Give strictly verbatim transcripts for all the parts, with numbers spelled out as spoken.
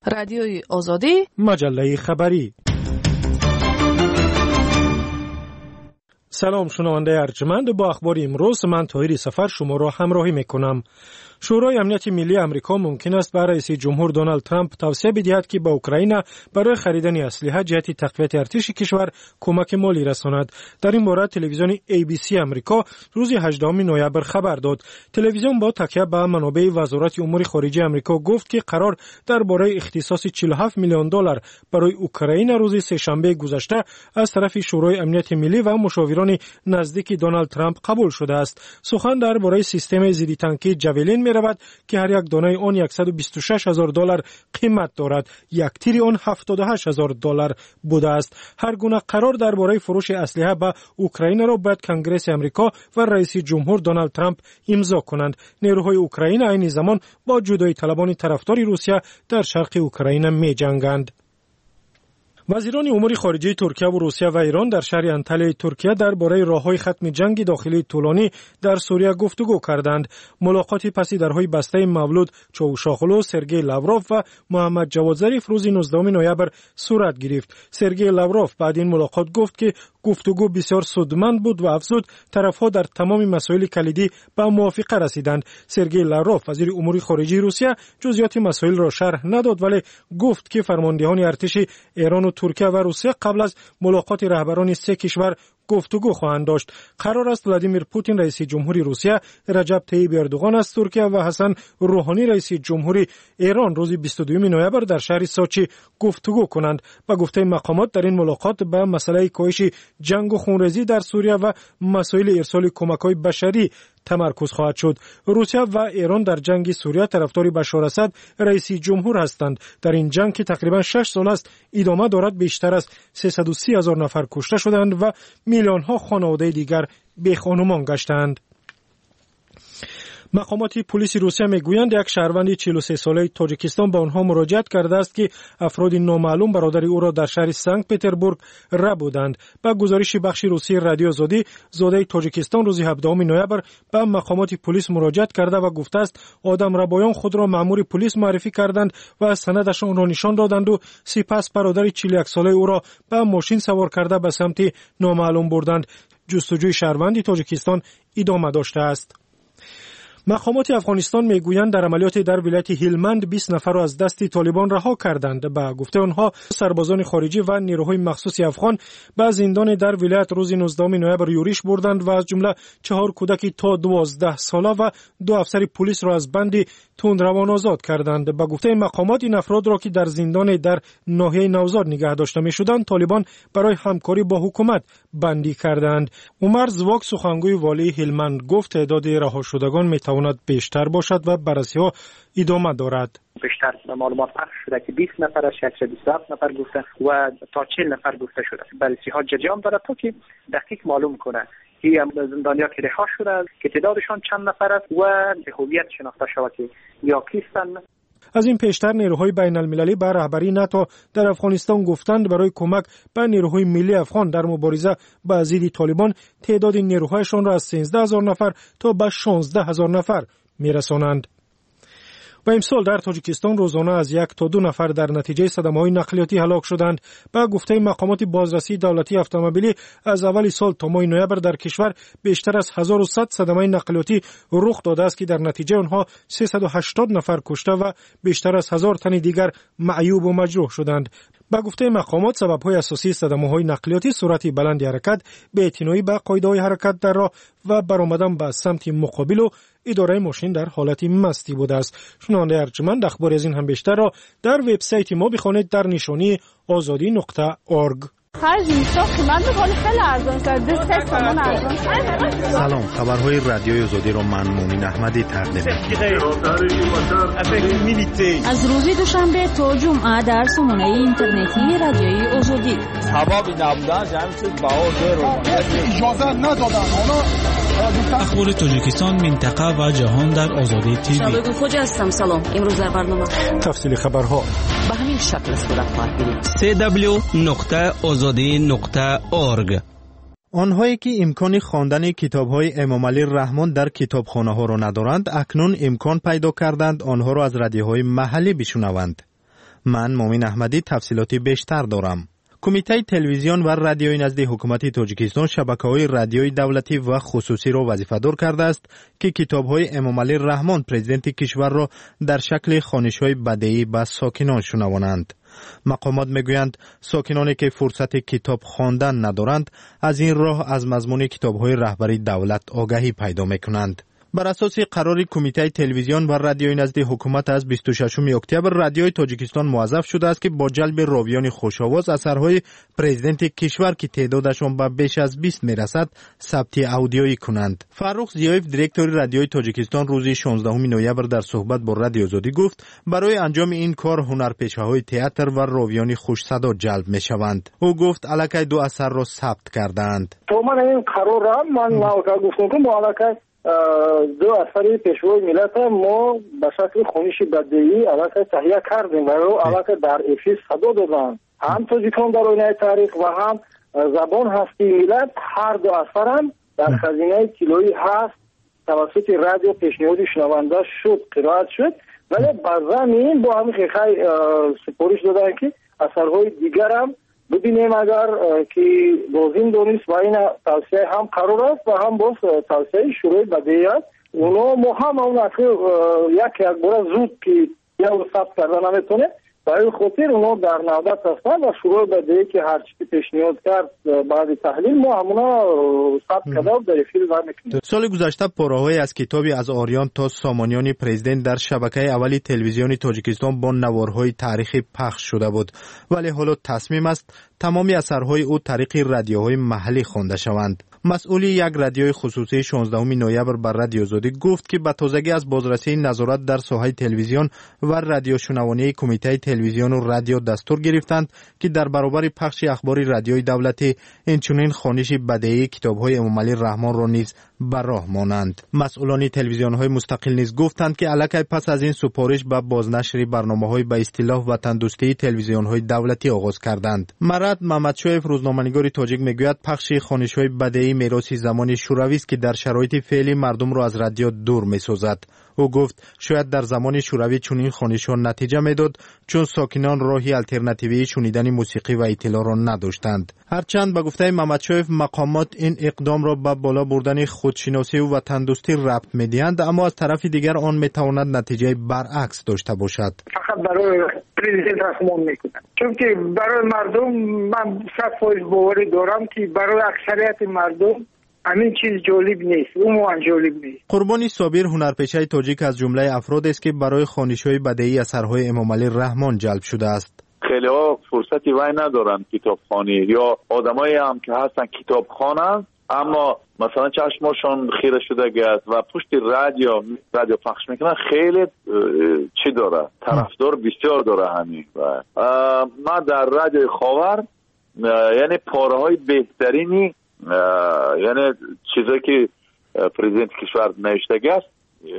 رادیوی آزادی، مجله خبری. سلام شنونده ارجمند، با اخبار امروز من طاهری سفر شما را همراهی میکنم. شورای امنیت ملی آمریکا ممکن است به رئیس جمهور دونالد ترامپ توصیه بدهد که به اوکراین برای خریدن اسلحه جهت تقویت ارتش کشور کمک مالی رساند. در این باره تلویزیون ای بی سی آمریکا روز هجدهم نوامبر خبر داد. تلویزیون با تکیه به منابع وزارت امور خارجه آمریکا گفت که قرار درباره اختصاص چهل و هفت میلیون دلار برای اوکراین روز سه‌شنبه گذشته از طرف شورای امنیت ملی و مشاوران نزدیک دونالد ترامپ قبول شده است. سخن درباره سیستم ضد تانکی جاولین می رود که هر یک دانه آن صد و بیست و شش هزار دلار قیمت دارد. یک تیر آن هفتاد و هشت هزار دلار بوده است. هر گونه قرار درباره فروش اسلحه به اوکراین را باید کنگره آمریکا و رئیس جمهور دونالد ترامپ امضا کنند. نیروهای اوکراین عین زمان با جدایی طلبان طرفدار روسیه در شرق اوکراین می جنگند. وزیران امور خارجه ترکیه و روسیه و ایران در شهر انطالیای ترکیه درباره راههای ختم جنگ داخلی طولانی در سوریه گفتگو کردند. ملاقات پسی درهای بسته مولود چاوشاغلو، سرگئی لاوروف و محمد جواد ظریف روز نوزدهم نوامبر صورت گرفت. سرگئی لاوروف بعد این ملاقات گفت که گفتگو بسیار سودمند بود و افزود طرفها در تمام مسائل کلیدی به موافقه رسیدند. سرگئی لاوروف وزیر امور خارجه روسیه جزئیات مسائل را شرح نداد، ولی گفت که فرماندهان ارتش ایران و ترکیه و روسیه قبل از ملاقات رهبران سه کشور گفتگو خواهند داشت. قرار است ولادیمیر پوتین رئیس جمهوری روسیه، رجب طیب اردوغان از ترکیه و حسن روحانی رئیس جمهوری ایران روز بیست و دوم نوامبر در شهر سوچی گفتگو کنند. با گفته مقامات در این ملاقات به مسئله کاهش جنگ و خونریزی در سوریه و مسائل ارسال کمک‌های بشری تمرکز خواهد شد. روسیه و ایران در جنگ سوریه طرفدار بشار اسد رئیس جمهور هستند. در این جنگ که تقریبا شش سال است ادامه دارد، بیشتر از سیصد و سی هزار نفر کشته شدند و میلیون ها خانواده دیگر بی خانمان گشتند. مقامات پلیس روسیه میگویند یک شهروند چهل و سه ساله تاجیکستان به آنها مراجعت کرده است که افراد نامعلوم برادر او را در شهر سنت پتربورگ ربودند. با گزارش بخش روسی رادیو آزادی، زاده تاجیکستان روز هفدهم نوامبر به مقامات پلیس مراجعت کرده و گفته است آدم ربایان خود را مأمور پلیس معرفی کردند و سندشان را نشان دادند و سپس برادر چهل و یک ساله او را به ماشین سوار کرده به سمت نامعلوم بردند. جستجوی شهروند تاجیکستان ادامه داشته است. مقامات افغانستان میگویند در عملیات در ولایت هلمند بیست نفر را از دست طالبان رها کردند. به گفته آنها سربازان خارجی و نیروهای مخصوص افغان به زندان در ولایت روز نوزدهم نوامبر یورش بردند و از جمله چهار کودک تا دوازده ساله و دو افسر پلیس را از بند تندروان آزاد کردند. به گفته مقامات این افراد را که در زندان در ناحیه نوزاد نگه داشته میشدند طالبان برای همکاری با حکومت بندی کردند. عمر زواک سخنگوی والی هلمند گفت تعداد رها شدگان میتواند بیشتر باشد و بررسی‌ها ادامه دارد. بیشتر معلومات پخش شده که بیست نفر از شصت و هفت نفر گفته و تا چهل نفر گفته شده. بررسی‌ها جریان دارد تا که دقیق معلوم کنه که زندانیان که رها شده که تعدادشان چند نفر است و به هویت شناخته شود که یا کیستند. از این پیشتر نیروهای بین المللی به رهبری ناتو در افغانستان گفتند برای کمک به نیروهای ملی افغان در مبارزه با ضد طالبان تعداد نیروهایشان را از سیزده هزار نفر تا به شانزده هزار نفر میرسانند. و امسال در تاجیکستان روزانه از یک تا دو نفر در نتیجه صدمه‌های نقلیاتی هلاک شدند. به گفته مقامات بازرسی دولتی اتومبیلی از اول سال تا ماه نوامبر در کشور بیشتر از هزار و صد صدمه نقلیاتی رخ داده است که در نتیجه آنها سیصد و هشتاد نفر کشته و بیشتر از هزار تن دیگر معیوب و مجروح شدند. با گفته مقامات سبب‌های اساسی صدمه‌های نقلیاتی سرعت بلند حرکت، بی‌اعتنایی به قاعده‌های حرکت در راه و برآمدن به سمت مقابل و اداره ماشین در حالت مستی بوده است. شنونده ارجمند، اخبار از این هم بیشتر را در وبسایت ما بخوانید در نشانی آزادی نقطه اورگ. خرج میشه قیمت خیلی خیلی ارزان شده. سه تومن ارزان شده. سلام، خبرهای رادیوی آزادی را من مومن احمدی تقدیم می‌کنم. از روز دوشنبه تا جمعه در سامانه اینترنتی رادیوی آزادی. هوا نبودن جمع شد بهار زیرو. اجازه ندادن. حالا اخبار تاجیکستان، منطقه و جهان در آزادی تیوی. شبکه خوجا هستم. سلام. امروز در برنامه تفصیل خبرها به همین شکل صورت خواهد گرفت. سی دبلیو نقطه آزادی نقطه اورگ. آنهایی که امکان خواندن کتاب‌های امام علی رحمان در کتابخانه‌ها را ندارند، اکنون امکان پیدا کردند آنها را از رادیوهای محلی بشنوند. من مومن احمدی تفصیلاتی بیشتر دارم. کمیته تلویزیون و رادیویی نزد حکومت تاجیکستان شبکه‌های رادیویی دولتی و خصوصی را وظیفه‌دار کرده است که کتاب‌های امامعلی رحمان پرزیدنت کشور را در شکل خوانش‌های بدیعی به ساکنان شنوانند. مقامات میگویند ساکنانی که فرصت کتاب خواندن ندارند از این راه از مضمون کتاب‌های رهبری دولت آگاهی پیدا می‌کنند. بر اساس قرار کمیته تلویزیون و رادیویی نزد حکومت از بیست و ششم اکتبر رادیوی تاجیکستان موظف شده است که با جلب راویان خوش‌آواز اثرهای پرزیدنت کشور که تعدادشان به بیش از بیست میرسد ثبت اودیویی کنند. فرخ زیایف دیرکتور رادیوی تاجیکستان روز شانزدهم نوامبر در صحبت با رادیو آزادی گفت برای انجام این کار هنرپیشه‌های تئاتر و راویان خوش صدا جلب می‌شوند. او گفت الکی دو اثر را ثبت کردند. تو من این قرار را من ناوکا گفتم که الکی دو اثر پیشوای ملت ما به شکل خوانش بدیعی البته تهیه کردیم و رو البته در افیس صدا دادن. هم تاجیکان در آینه تاریخ و هم زبان هستی ملت هر دو اثر هم در خزینه کیلویی هست توسط رادیو پیشنهادی شنونده شد قرائت شد، ولی بعضا این با همین خیلی سپارش دادن که اثرهای دیگر هم ببینیم اگر که لازم دونست و این توصیه هم قرار است و هم باز توصیه شروع بدیعی است. اونا ما هم اون اصلا یک یک بار زود که یا ثبت کردن نمیتونه برای خاطر اونا در نوبت هستن و شروع بدیعی که هر چی پیشنهاد کرد بعد تحلیل ما همونا ثبت کرده و در فیلم ور میکنیم. سال گذشته پاره‌های از کتابی از آریان تا سامانیان پرزیدنت در شبکه اولی تلویزیون تاجیکستان با نوارهای تاریخی پخش شده بود، ولی حالا تصمیم است تمامی اثرهای او طریق رادیوهای محلی خوانده شوند. مسئول یک رادیوی خصوصی شانزدهم نوامبر بر رادیو آزادی گفت که به تازگی از بازرسی نظارت در ساحه تلویزیون و رادیو شنوانی کمیته تلویزیون و رادیو دستور گرفتند که در برابر پخش اخبار رادیوی دولتی اینچنین خوانش بدیعی کتاب‌های امامعلی رحمان را نیز بر راه مانند. مسئولان تلویزیون‌های مستقل نیز گفتند که الکی پس از این سفارش به بازنشر برنامه‌های به اصطلاح وطن دوستی تلویزیون‌های دولتی آغاز کردند. مراد محمدشایف روزنامه‌نگار تاجیک میگوید پخش خوانش‌های بدیعی میراثی زمان شوروی است که در شرایط فعلی مردم را از رادیو دور می‌سازد. او گفت شاید در زمان شوروی چنین خوانش‌ها نتیجه میداد چون ساکنان راهی الटरनेटिوی شنیدن موسیقی و اطلاع را نداشتند. هرچند به گفته محمدشایف مقامات این اقدام را به بالا بردن خودشناسی و وطن دوستی ربط می‌دهند، اما از طرف دیگر آن میتواند نتیجه برعکس داشته باشد. فقط برای پرزیدنت رحمان میکنند، چون که برای مردم من صد فیصد باوری دارم که برای اکثریت مردم همین چیز جالب نیست، اون جالب نیست. قربانی صابر هنرپیشه تاجیک از جمله افراد است که برای خوانش‌های بدیعی اثرهای امامعلی رحمان جلب شده است. خیلی ها فرصتی وای ندارن کتابخوانی یا آدمایی هم که هستن کتاب خوانن اما مثلا چشمشون خیره شده است و پشت رادیو رادیو پخش میکنن خیلی چی داره طرفدار بسیار داره همین. ما در رادیو خاور یعنی پاره‌های بهترینی یعنی چیزایی که پرزیدنت کشور نوشته است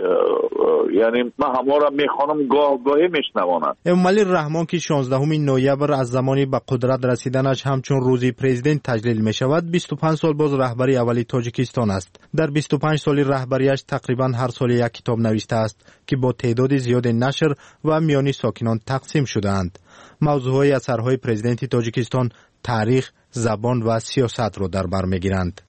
یعنی من همه را میخوانم گاه گاهی میشنوانم. امامعلی رحمان که شانزدهم نوامبر از زمانی به قدرت رسیدنش همچون روزی پرزیدنت تجلیل می شود بیست و پنج سال باز رهبری اولی تاجیکستان است. در بیست و پنج سال رهبریش تقریبا هر سال یک کتاب نوشته است که با تعداد زیاد نشر و میانی ساکنان تقسیم شده‌اند. موضوعهای اثرهای پرزیدنت تاجیکستان تاریخ، زبان و سیاست را در بر میگیرند.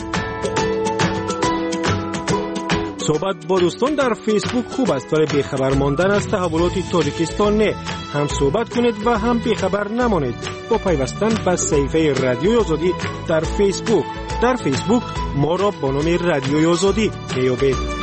صحبت با دوستان در فیسبوک خوب است ولی بیخبر ماندن از تحولات تاجیکستان نه. هم صحبت کنید و هم بیخبر نمانید با پیوستن به صفحه رادیوی آزادی در فیسبوک. در فیسبوک ما را با نام رادیوی آزادی میابید.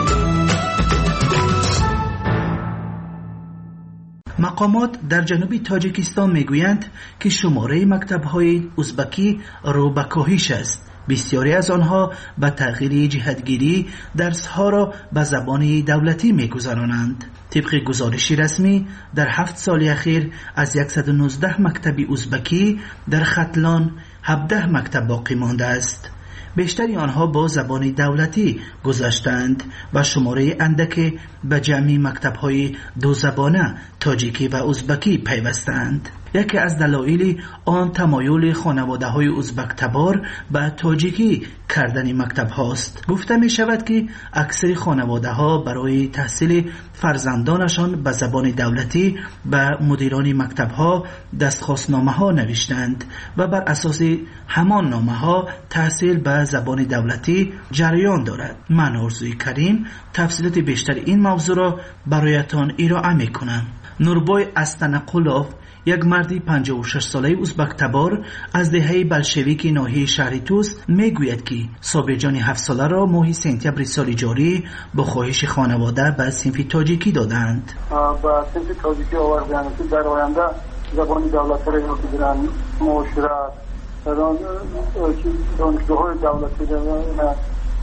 مقامات در جنوب تاجیکستان میگویند که شماره مکتب‌های ازبکی رو به کاهش است. بسیاری از آنها به تغییر جهتگیری درس‌ها را به زبان دولتی می‌گذرانند. طبق گزارشی رسمی در هفت سال اخیر از صد و نوزده مکتب ازبکی در ختلان هفده مکتب باقی مانده است. بیشتری آنها با زبان دولتی گذاشتند و شماره اندک به جمعی مکتب‌های دو زبانه تاجیکی و ازبکی پیوستند. یکی از دلایل آن تمایل خانواده های ازبک تبار به تاجیکی کردن مکتب هاست. گفته می شود که اکثر خانواده ها برای تحصیل فرزندانشان به زبان دولتی به مدیران مکتب ها دستخواستنامه ها نوشتند و بر اساس همان نامه ها تحصیل به زبان دولتی جریان دارد. من آرزوی کریم تفصیلات بیشتر این موضوع را برایتان ارائه می کنم. نوربای استنقلوف، یک مردی پنجاه و شش ساله ازبک تبار از دهه بلشویک ناحیه شهر توس میگوید که صابرجان هفت ساله را ماه سپتامبر سال جاری با خواهش خانواده به صنف تاجیکی دادند. با صنف تاجیکی آوردند که در آینده زبان دولتی را یاد بگیرند، معاشرت، دانشگاه‌های دولتی را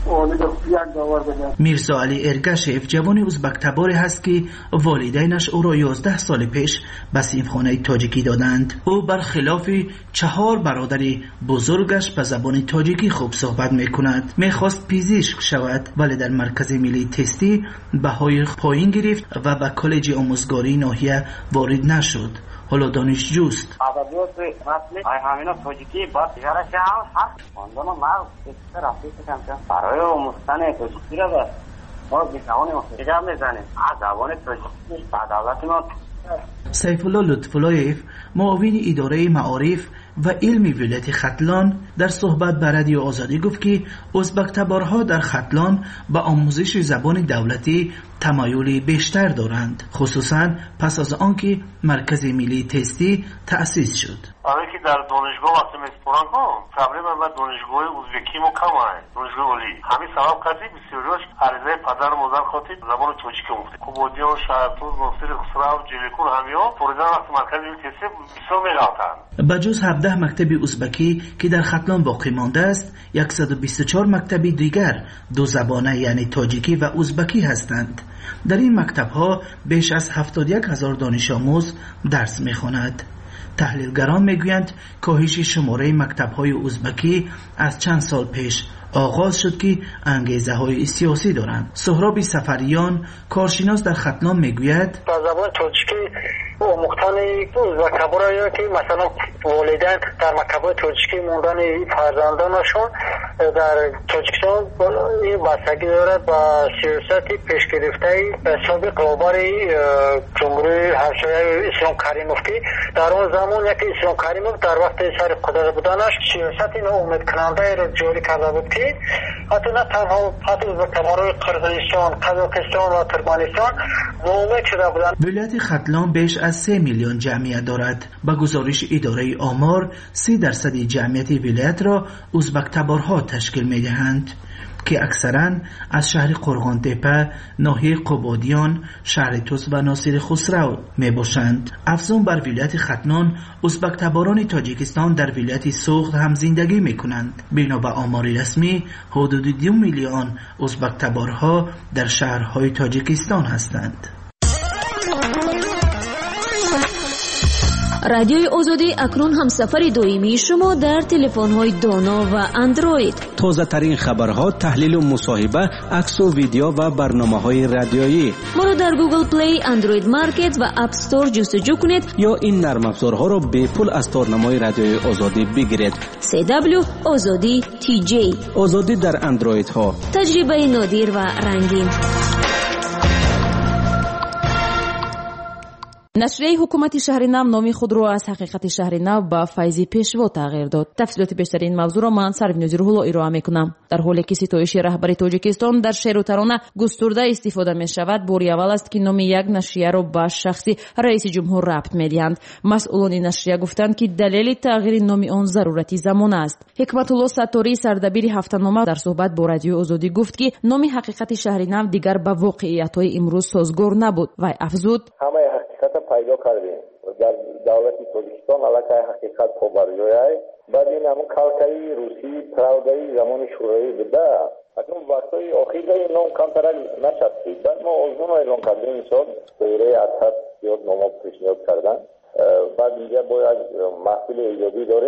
میرزا علی ارگشف جوان ازبک تباری هست که والدینش او را یازده سال پیش به صنفخانه تاجیکی دادند. او برخلاف چهار برادر بزرگش به زبان تاجیکی خوب صحبت می کند. می خواست پزشک شود ولی در مرکز ملی تستی بهای پایین گرفت و به کالج آموزگاری ناحیه وارد نشد. حالا دانشجوست. ادبیات اصلی همینا تاجیکی با تجارت هم هست. اندون ما بیشتر رفتی کردم برای آموختن تاجیکی را ما بیشتران مختلف میزنیم. از زبان تاجیکی به دولت ما. سیف الله لطف‌اللهیف معاون اداره معارف و علم ولایت ختلان در صحبت با رادیو آزادی گفت که ازبک تبارها در ختلان به آموزش زبان دولتی تمایل بیشتر دارند، خصوصا پس از آنکه مرکز ملی تستی تأسیس شد. آره که در دانشگاه وقتی میسپرن ها تقریبا من دانشگاه ازبکی مو کم هست، دانشگاه عالی همین سبب کردی بسیاریش عریضه پدر و مادر خاطر زبان تاجیکی گفته کوبودیان شهرتوز ناصر خسرو جلیکون همیا فوریدن وقتی مرکز ملی تستی بسیار میرفتند. بجز هفده مکتب ازبکی که در ختلان باقی مانده است، صد و بیست و چهار مکتب دیگر دو زبانه یعنی تاجیکی و ازبکی هستند. در این مکتب ها بیش از هفتاد و یک هزار دانش آموز درس میخواند. تحلیلگران میگویند کاهش شماره مکتب های ازبکی از چند سال پیش آغاز شد که انگیزه های سیاسی دارند. سهراب سفریان کارشناس در ختلان میگوید با زبان تاجیکی آموختن ازبک تبارها که مثلا والدین در مکتب‌های تاجیکی موندن فرزندانشون در تاجیکستان این بستگی دارد با سیاست پیش گرفته سابق رهبر جمهوری همسایه اسلام کریموف که در اون زمان یکی اسلام کریموف در وقت سر قدرت بودنش سیاست اینو امید کننده را جاری کرده بود که حتی نه تنها حتی ازبک تبارهای قرقیزستان، قزاقستان و ترکمنستان ناامید شده بودند. ولایت ختلان بیش از سه میلیون جمعیت دارد. با گزارش اداره آمار سی درصد جمعیت ولایت را ازبک تبارها تشکیل می‌دهند که اکثراً از شهر قرغان تپه، ناحیه قبادیان، شهر توس و ناصر خسرو میباشند. افزون بر ولایت ختلان، ازبک تباران تاجیکستان در ولایت سوخت هم زندگی میکنند. بنا به آمار رسمی حدود دو میلیون ازبک تبارها در شهرهای تاجیکستان هستند. رادیوی آزادی اکنون هم سفر دائمی شما در تلفن‌های دانا و اندروید. تازه ترین خبرها، تحلیل و مصاحبه، عکس و ویدیو و برنامه‌های رادیویی. ما را در گوگل پلی، اندروید مارکت و اپ استور جستجو کنید یا این نرم افزارها را به پول از تارنمای رادیوی آزادی بگیرید. سی دبلیو آزادی تی جی. آزادی در اندروید ها. تجربه نادر و رنگین. نشریه حکومت شهر نو نام خود را از حقیقت شهر نو با فیضی پیشوا تغییر داد. تفصیلات بیشتر این موضوع را من سروین روح‌الله ارائه میکنم. در حالی که ستایش رهبر تاجیکستان در شعر و ترانه گسترده استفاده می شود، باری اول است که نام یک نشریه را با شخصی رئیس جمهور ربط میدهند. مسئولان نشریه گفتند که دلیل تغییر نام آن ضرورتی زمان است. حکمت الله ستاری سردبیر هفته‌نامه در صحبت با رادیو آزادی گفت که نام حقیقت شهر نو دیگر با واقعیت‌های امروز سازگار نبود و افزود پیدا کردیم در دولت تاجیکستان علاقه حقیقت پا بر جای است. بعد این همون کلکه‌ای روسی پراودایی زمان شوروی بوده. اکنون وقتای آخیر نام کمتر نشد. بعد ما آزمون اعلام کردیم انسان دوره ارشد زیاد نام پیشنهاد کردن. بعد اینجا باید محفل ایجادی داریم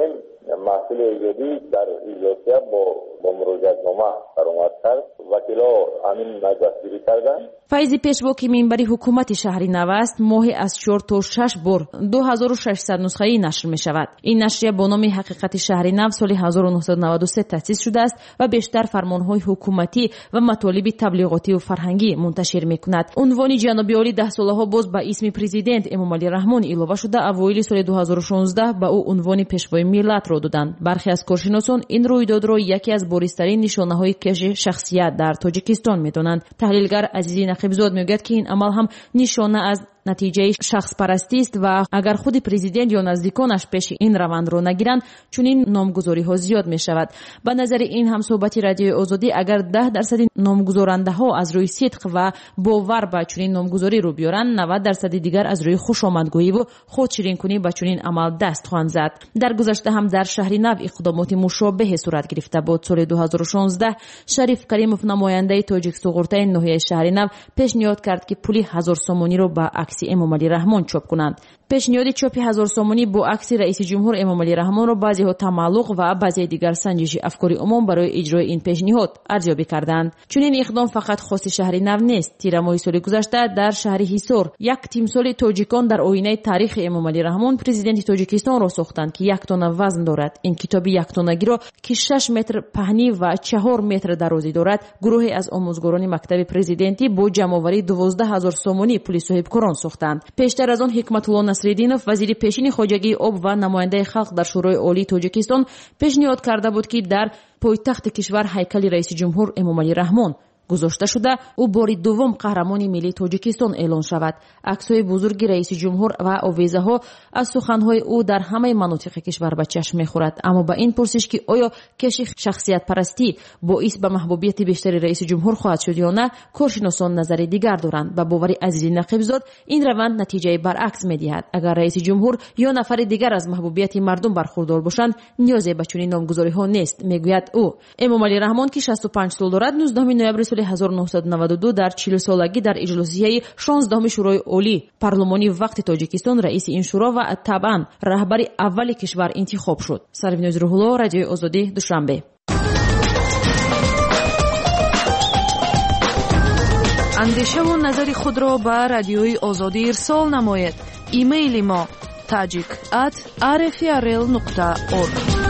محصول ایجادی در ایجادیه با با مروجیتنامه در اومد کرد. وکیلا همین نای دستگیری کردن. فیضی پیشوا که منبری حکومت شهری نو است، ماهی از چهار تا شش بار دو هزار و ششصد نسخه‌ای نشر می شود. این نشریه با نام حقیقت شهری نو سال هزار و نهصد و نود و سه تأسیس شده است و بیشتر فرمانهای حکومتی و مطالب تبلیغاتی و فرهنگی منتشر می کند. عنوان جناب عالی ده ساله ها باز با اسم پرزیدنت امامعلی رحمان اضافه شده. اوایل سال دو هزار و شانزده به او عنوان پیشوای ملت را دادند. برخی از کارشناسان این رویداد را یکی از بارزترین نشانه‌های کش شخصیت در تاجیکستان می‌دانند. تحلیلگر عزیزی نقیبزاد میگوید که این عمل هم نشانه از نتیجه شخص پرستی است و اگر خود پرزیدنت یا نزدیکانش پیش این روند رو نگیرند چنین نامگذاری ها زیاد می شود. به نظر این هم صحبت رادیوی آزادی اگر ده درصد نامگذارنده ها از روی صدق و باور به چنین نامگذاری رو بیارن، نود درصد دیگر از روی خوشامدگویی و خود شیرین کنی به چنین عمل دست خواهند زد. در گذشته هم در شهر نو اقدامات مشابه صورت گرفته بود. سال دو هزار و شانزده شریف کریموف نماینده تاجیک سقورتای ناحیه شهر نو پیشنهاد کرد که پول هزار سومانی رو به عکس امامعلی رحمان چاپ کنند. پیشنهاد چاپ هزار سومانی با عکس رئیس جمهور امامعلی رحمان را بعضی ها تملق و بعضی دیگر سنجش افکار عموم برای اجرای این پیشنهاد ارزیابی کردند. چون این اقدام فقط خاص شهر نو نیست. تیر ماه سال گذشته در شهر حصار یک تمثال تاجیکان در آینه تاریخ امامعلی رحمان پرزیدنت تاجیکستان را ساختند که یک تن وزن دارد. این کتاب یک تنگی را که شش متر پهنی و چهار متر درازی دارد، گروهی از آموزگاران مکتب پرزیدنتی با جمع‌آوری دوازده هزار سومانی پول صاحبکاران ساختند. پیشتر از آن حکمت الله نصرالدینов وزیر پیشین خارجه آب و نماینده خلق در شورای عالی تاجیکستان پیشنهاد کرده بود که در پایتخت کشور هیکل رئیس جمهور امامعلی رحمان گذاشته شده او باری دوم قهرمان ملی تاجیکستان اعلان شود. عکس‌های بزرگ رئیس جمهور و آویزه‌ها از سخن‌های او در همه مناطق کشور به چشم می‌خورد. اما با این پرسش که آیا کشی شخصیت پرستی باعث به محبوبیت بیشتری رئیس جمهور خواهد شد یا نه، کارشناسان نظر دیگر دارند. به باور عزیزی نقیبزاد این روند نتیجه برعکس می‌دهد. اگر رئیس جمهور یا نفر دیگر از محبوبیت مردم برخوردار باشند، نیازی به چنین نامگذاری‌ها نیست. میگوید او امامعلی رحمان که شصت و پنج سال دارد، نوزدهم نوامبر هزار و نهصد و نود و دو در چهل سالگی در اجلاسیه شانزدهم شورای عالی پارلمانی وقت تاجیکستان رئیس این شورا و طبعا رهبر اول کشور انتخاب شد. سرویناز روح‌الله، رادیوی آزادی، دوشنبه. اندیشه و نظر خود را به رادیوی آزادی ارسال نماید. ایمیل ما tajik at r f r l nokta org.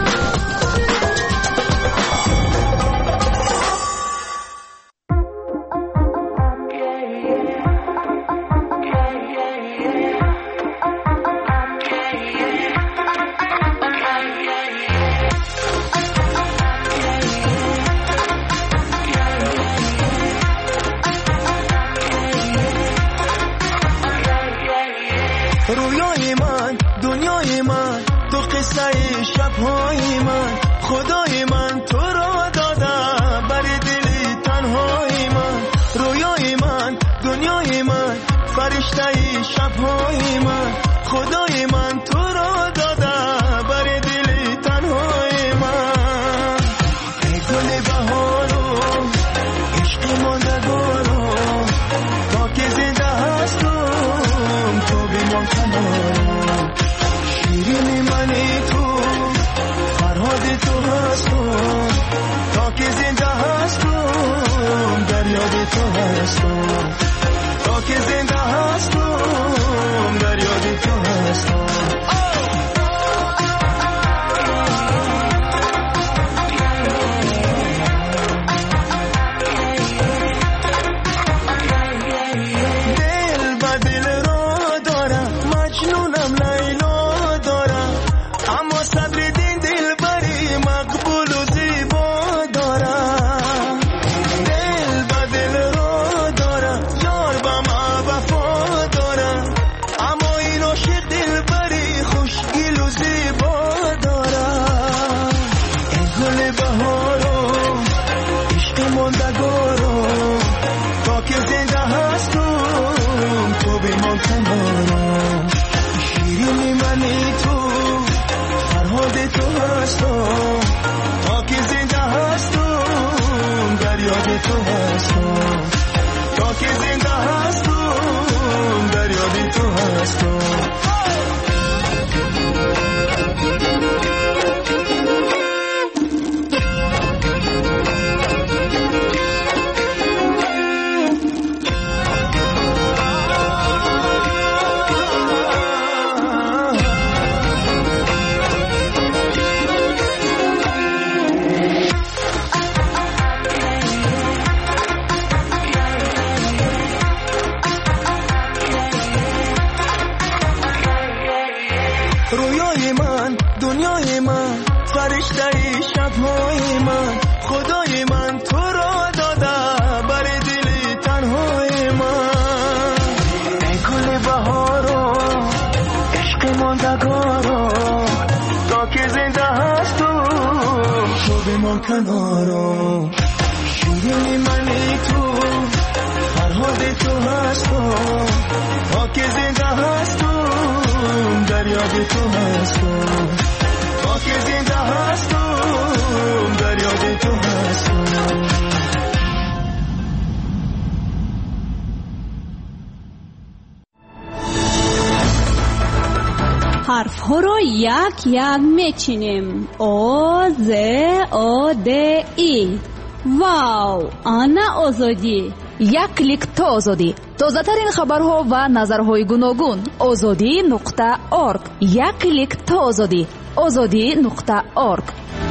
رویای من، دنیای من، تو قصه شبهای من، خدای من تو را داده بر دل تنهای من. رویای من، دنیای من، فرشته شبهای من، خدای من تو را داده بر دل تنهای من. ای گل بهارو، عشق ماندگارو، تا که زنده هستم تو بیمان کنارم. شیرین منی تو، فرهاد تو هستم، تا که زنده هستم در یاد تو هستم. تا که زنده هستم در یاد تو هستم. رویای من دنیای من فرشته شبهای من خدای من تو را داده بر دل تنهای من ای گل بهارو عشق ماندگارو تا که زنده هست تو تو به ما کنارو شیرین منی تو فرهاد تو هست تو تا که زنده هست تو در یاد تو هست تو تا که زنده هست تو در یاد تو هست تو حرف ها رو یک یک میچینیم. او ز او د ای. واو، آنا آزادی. یک کلیک تا آزادی. تازه ترین خبرها و نظرهای گوناگون. آزادی نقطه اورگ. یک کلیک تا آزادی. آزادی نقطه اورگ.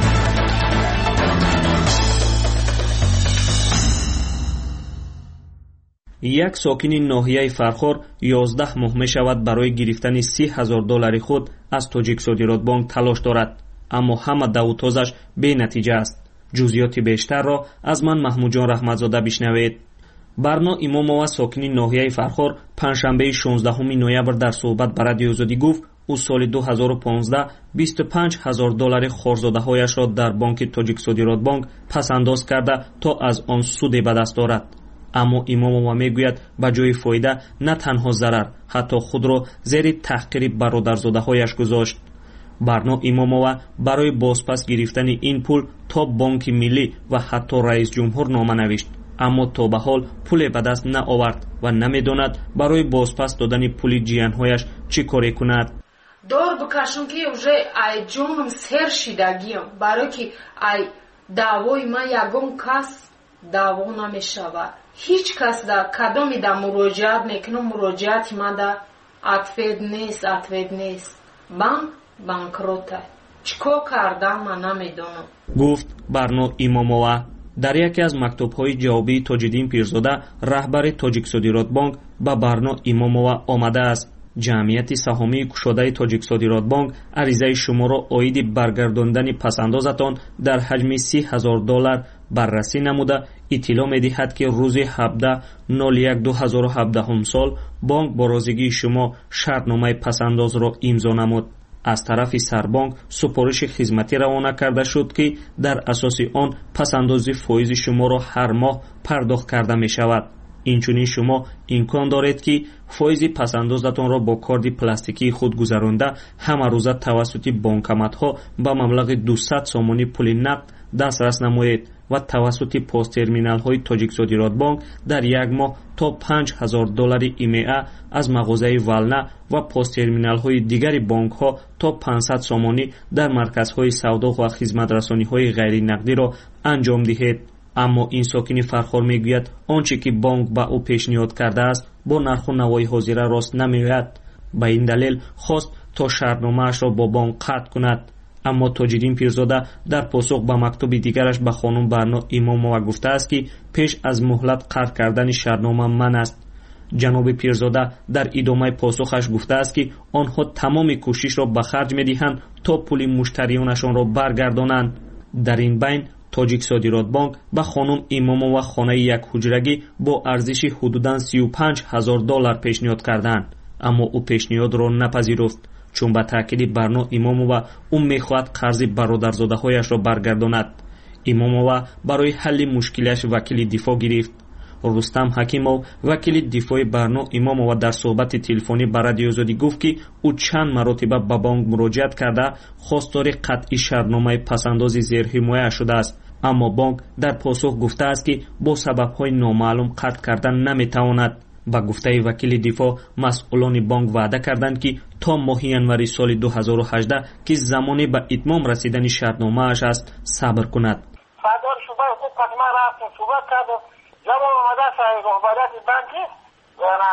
یک ساکن ناحیه فرخور یازده ماه می شود برای گرفتن سی هزار دلار خود از تاجیک صادرات بانک تلاش دارد، اما همه دعوتازش بی نتیجه است. جزئیات بیشتر را از من محمود جان رحمتزاده بشنوید. برنا امامова ساکن ناحیه فرخور پنجشنبه شانزدهم نوامبر در صحبت با رادیو آزادی گفت او سال دو هزار و پانزده بیست و پنج هزار دلار خارزاده‌هایش را در بانک تاجیک صادرات بانک پسنداز کرده تا از آن سود به دست دارد. اما امامова میگوید با جای فایده نه تنها ضرر، حتی خود را زیر تحقیر برادرزاده‌هایش گذاشت. برنا امامова برای بازپس گرفتن این پول تا بانک ملی و حتی رئیس جمهور نامه نوشت، اما تا به حال پول به دست نآورد و نمیداند برای بازپس دادن پول جیانهایش چی کاری کند. دور بکشم که уже ای جونم سر شدگیم، برای که ای دعوای من یگم کس دعوا نمیشود. هیچ کس در کدامی در مراجعت میکنم، مراجعت من در اتفید نیست اتفید نیست. بانک بانکروته. چیکار کردم من نمیدونم. گفت برنا امامова. در یکی از مکتوب‌های جوابی تاج‌الدین پیرزاده رهبر تاجیک صادرات بانک با برنا امامова آمده است. جمعیت سهامی کشاده تاجیک صادرات بانک عریضه شما را عاید برگرداندن پسندازتان در حجم سی هزار دلار بررسی نموده اطلاع می‌دهد که روز هفدهم یک دو هزار و هفده سال بانک با رازیگی شما شرطنامه پسنداز را امضا نمود. از طرف سربانک سپارش خدمتی روانه کرده شد که در اساس آن پسندازی فایز شما را هر ماه پرداخت کرده می شود. اینچنین شما امکان دارید که فایز پسندازتان را با کارت پلاستیکی خود گذرانده همه روزه توسط بانکمت‌ها با مبلغ دویست سامانی پول نقد دسترس نمایید و توسط پست ترمینال های تاجیک صادرات بانک در یک ماه تا پنج هزار دلار ایمئه از مغازه والنه و پست ترمینال های دیگر بانک ها تا پانصد سامانی در مرکز های سودا و خدمت رسانی های غیر نقدی را انجام دهید. اما این ساکن فرخور میگوید آنچه که بانک با او پیشنهاد کرده است با نرخ و نوای حاضره راست نمیآید. به این دلیل خواست تا شرطنامه‌اش را با بانک قطع کند. اما تاج‌الدین پیرزاده در پاسخ به مکتوب دیگرش به خانم برنا امامова گفته است که پیش از مهلت قطع کردن شرطنامه من است. جناب پیرزاده در ادامه پاسخش گفته است که آنها تمام کوشش را به خرج می‌دهند تا پول مشتریانشان را برگردانند. در این بین تاجیک صادرات بانک به خانم امامова خانه یک حجرگی با ارزش حدوداً سی و پنج هزار دلار پیشنهاد کردند، اما او پیشنهاد را نپذیرفت، چون به تاکید برنا امامова او میخواهد قرض برادرزاده‌هایش را برگرداند. امامова برای حل مشکلش وکیل دفاع گرفت. رستم حکیمov وکیل دفاع برنا امامova در صحبت تلفنی با رادیو آزادی گفت که او چند مرتبه به بانک مراجعت کرده خواستار قطعی شرطنامه پسندازی زیر حمایه شده است، اما بانک در پاسخ گفته است که با سبب‌های نامعلوم قطع کردن نمیتواند. با گفته وکیل دفاع مسئولان بانک وعده کردند که تا ماه ینوری سال دو هزار و هجده که زمانی به اتمام رسیدن شرطنامه اش است صبر کند. صدر شما خوب قدمه رفتیم صحبت کردیم جواب آمده صاحب رهبریت بانکی یعنی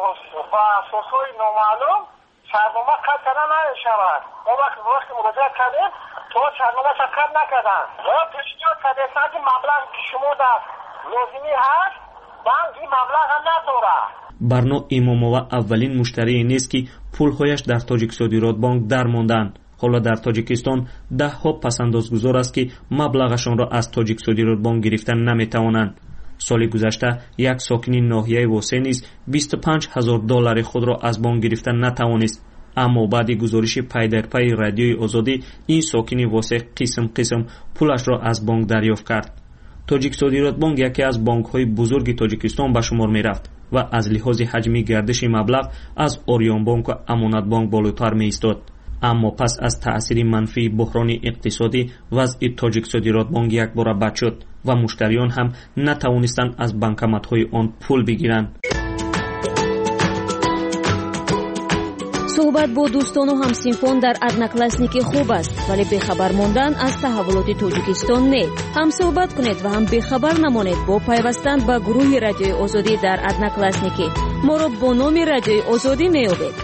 با اساسهای نامعلوم شرطنامه قطع کردن نمیشود. ما وقت وقت مراجعه کردیم تو شرطنامه را قطع نکردن و پیشنهاد کردیم که مبلغ که شما در لازمی هست بانک این مبلغ هم نداره. برنا امامова اولین مشتری نیست که пулҳояш дар Тоҷиксодирот банк дармонданд. ҳоло дар Тоҷикистон даҳҳо пасандозгузор аст ки маблағашонро аз Тоҷиксодирот банк гирифта наметавонанд. соли гузашта як сокини ноҳияи Восе низ бисту панҷ ҳазор доллари худро аз банк гирифта натавонист. аммо баъди гузориши пайдарпай радиои Озодӣ ин сокини Восе қисм қисм пулашро аз банк дарёфт кард. Тоҷиксодирот банк яке аз банкҳои бузурги Тоҷикистон ба шумор мерафт ва аз лиҳози ҳаҷми гардиши маблағ аз Орион банк ва Амонат банк болотар меистод. аммо пас аз таъсири манфии буҳрони иқтисодӣ вазъи Тоҷиксодирот банк якбора бад шуд ва муштариён ҳам натавонистанд аз банкоматҳои он пул бигиранд. суҳбат бо дӯстону ҳамсинфон дар одноклассники хуб аст, вале бехабар мондан аз таҳаввулоти Тоҷикистон не. ҳам суҳбат кунед ва ҳам бехабар намонед бо пайвастан ба гурӯҳи Радиои Озодӣ дар одноклассники. моро бо номи Радиои Озодӣ меёбед.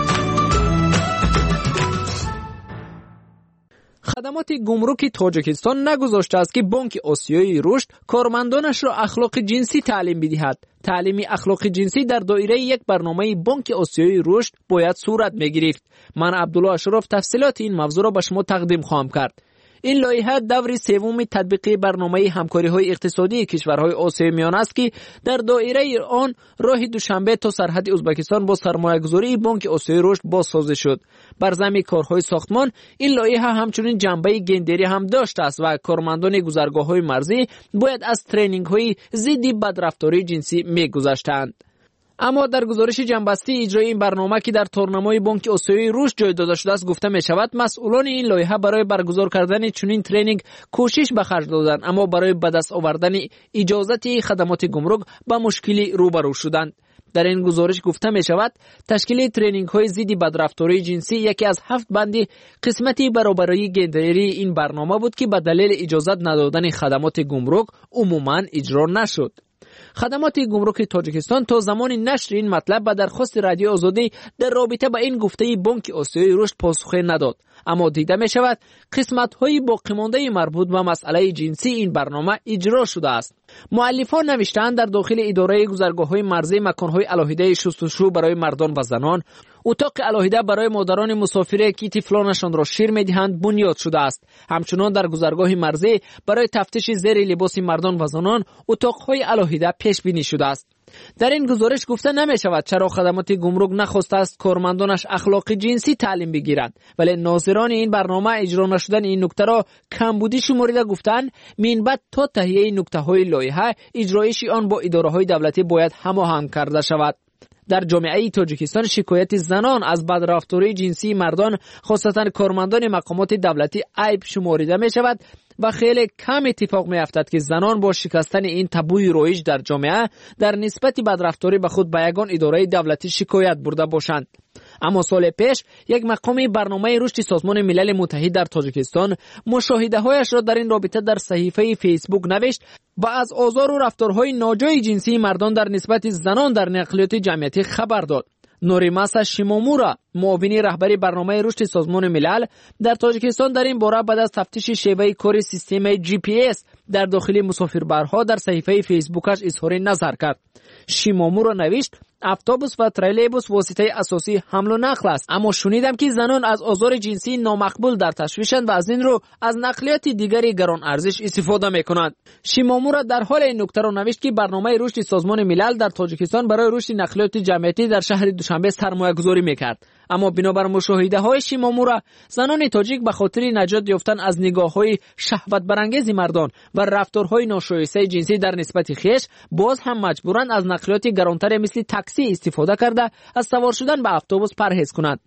خدمات گمرکی تاجیکستان نگذاشته است که بانک آسیایی رشد کارمندانش را اخلاق جنسی تعلیم بدهد. تعلیم اخلاق جنسی در دایره یک برنامه بانک آسیایی رشد باید صورت میگرفت. من عبدالله اشرف تفصیلات این موضوع را به شما تقدیم خواهم کرد. این لایحه دور سوم تطبیقی برنامه همکاری‌های اقتصادی کشورهای آسیای میانه است که در دایره آن راه دوشنبه تا سرحد ازبکستان با سرمایه‌گذاری بانک آسیای رشد بازسازی شد. بر زمین کارهای ساختمان این لایحه همچنین جنبه گندری هم داشته است و کارمندان گذرگاه‌های مرزی باید از ترینینگ‌های ضد بدرفتاری جنسی می‌گذشتند. اما در گزارش جنبسته اجرای این برنامه که در تورنمای بانک آسیایی رشد جای داده شده است گفته می شود مسئولان این لایحه برای برگزار کردن چنین ترینینگ کوشش به خرج دادند، اما برای به دست آوردن اجازت خدمات گمرک با مشکلی روبرو شدند. در این گزارش گفته می شود تشکیل ترینینگ های ضد بدرفتاری جنسی یکی از هفت بندی قسمتی برابری گندری این برنامه بود که به دلیل اجازت ندادن خدمات گمرک عموما اجرا نشد. خدمات گمرک تاجیکستان تا زمان نشر این مطلب به درخواست رادیو آزادی در رابطه با این گفته بانک آسیایی رشد پاسخ نداد، اما دیده می شود قسمت های باقی مانده مربوط به مسئله جنسی این برنامه اجرا شده است. مؤلفان نوشتند در داخل اداره گذرگاه های مرزی مکان های علاهیده شستشو برای مردان و زنان، اتاق علاهیده برای مادران مسافر که طفلانشان را شیر می‌دهند بنیاد شده است. همچنین در گذرگاه مرزی برای تفتیش زیر لباس مردان و زنان اتاق‌های علاهیده پیش بینی شده است. در این گزارش گفته نمی شود چرا خدمات گمرک نخواسته است کارمندانش اخلاق جنسی تعلیم بگیرند، ولی ناظران این برنامه اجرا نشدن این نکته را کمبودی شمرده گفتند منبع تا تهیه نکته‌های لایحه اجرایش آن با اداره‌های دولتی باید هماهنگ کرده شود. در جامعه تاجیکستان شکایت زنان از بدرفتاری جنسی مردان خاصتا کارمندان مقامات دولتی عیب شمارده می شود و خیلی کم اتفاق می افتد که زنان با شکستن این تابوی رایج در جامعه در نسبت بدرفتاری به خود به یگان اداره دولتی شکایت برده باشند. اما سال پیش یک مقام برنامه رشد سازمان ملل متحد در تاجیکستان مشاهده هایش را در این رابطه در صحیفه فیسبوک نوشت و از آزار و رفتارهای ناجای جنسی مردان در نسبت زنان در نقلیات جمعیتی خبر داد. نوریماسا شیمومورا معاون رهبری برنامه رشد سازمان ملل در تاجیکستان در این باره بعد از تفتیش شیوه کار سیستم جی پی اس در داخل مسافربرها در صحیفه فیسبوکش اظهار نظر کرد. شیمومورا نوشت اتوبوس و تریلیبوس واسطه اساسی حمل و نقل است، اما شنیدم که زنان از آزار جنسی نامقبول در تشویشند و از این رو از نقلیات دیگری گران ارزش استفاده میکنند. شیمومورا در حال این نکته را نوشت که برنامه رشد سازمان ملل در تاجیکستان برای رشد نقلیات جمعیتی در شهر دوشنبه سرمایه گذاری میکرد، اما بنابر مشاهده های شیمومورا زنان تاجیک به خاطر نجات یافتن از نگاه های شهوت برانگیز مردان و رفتارهای ناشایسته جنسی در نسبت خویش باز هم مجبورند از نقلیات گرانتر مثل تاکسی استفاده کرده از سوار شدن به اتوبوس پرهیز کنند.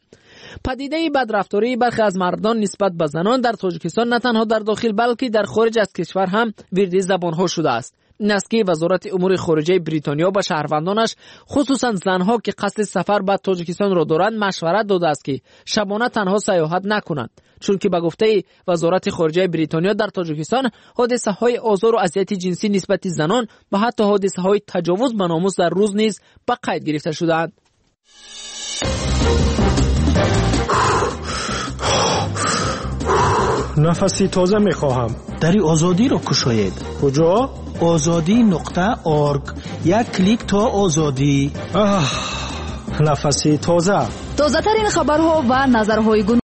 پدیده بدرفتاری برخی از مردان نسبت به زنان در تاجیکستان نه تنها در داخل بلکه در خارج از کشور هم ورد زبانها شده است. این است که وزارت امور خارجه بریتانیا به شهروندانش خصوصا زنها که قصد سفر به تاجیکستان را دارند مشورت داده است که شبانه تنها سیاحت نکنند، چون که به گفته وزارت خارجه بریتانیا در تاجیکستان حادثه های آزار و اذیت جنسی نسبت زنان و حتی حادثه های تجاوز به ناموس در روز نیز به قید گرفته شدند. نفسی تازه میخواهم. دری آزادی رو کشاید. کجا؟ آزادی نقطه آرگ. یک کلیک تا آزادی. آه، نفسی تازه. تازه‌ترین خبرها و نظرهای